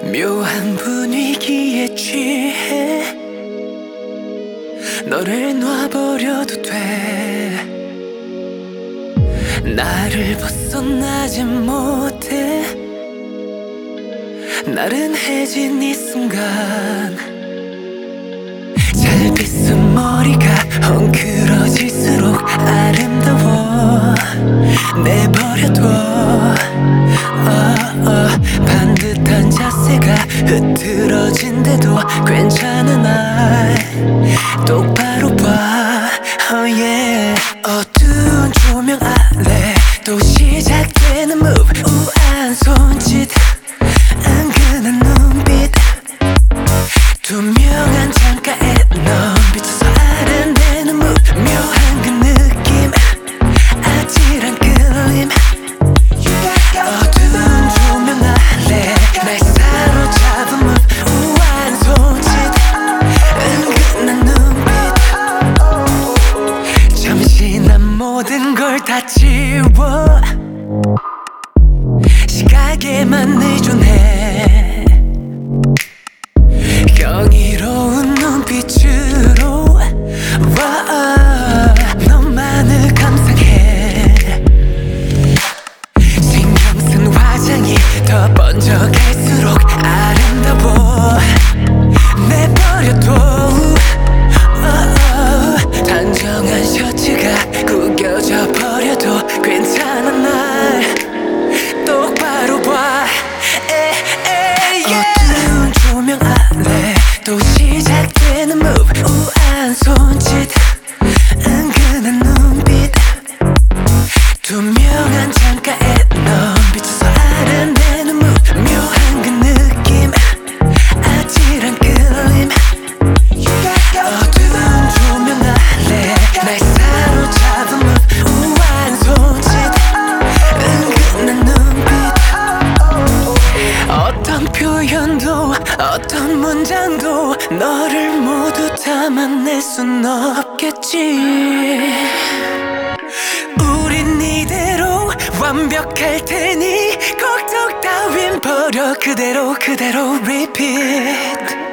묘한 분위기에 취해 너를 놔버려도 돼. 나를 벗어나지 못해. 나른해진 이 순간 잘 빗은 머리가 헝클어질수록 아름다워. 내버려둬. 반듯한 자세가 흐트러진데도 괜찮은 날 똑바로 봐. 어두운 조명 아래 또 시작되는 move. 우아한 손짓, 은근한 눈빛, 투명한 창가에 넌 비춰서 아른대는 move. 묘한 그 느낌, 아찔한 끌림. 어두운 조명 아래 날 사로잡은 move. 우아한 손짓, 은근한 눈빛. 잠시 난 모든 걸 다 지워 시각에만 의존해. 경이로운 눈빛으로 너만을 감상해. 신경 쓴 화장이 더 번져갈수록 아름다워. 내버려둬. 단정한 셔츠가 구겨져 버려도 괜찮은 날 똑바로 봐. 어두운 조명 아래 또 시작되는 move. 우아한 손짓, 은근한 눈빛, 투명한 창가에 넌 비춰서 아른대는 move. 묘한 그 느낌, 아찔한 끌림. 어두운 조명 아래 날 사로잡은 move. 우아한 손짓, 은근한 눈빛. 어떤 표현도 어떤 문장도 너를 모두 담아낼 순 없겠지. 우린 이대로 완벽할 테니 걱정 따윈 버려. 그대로 repeat.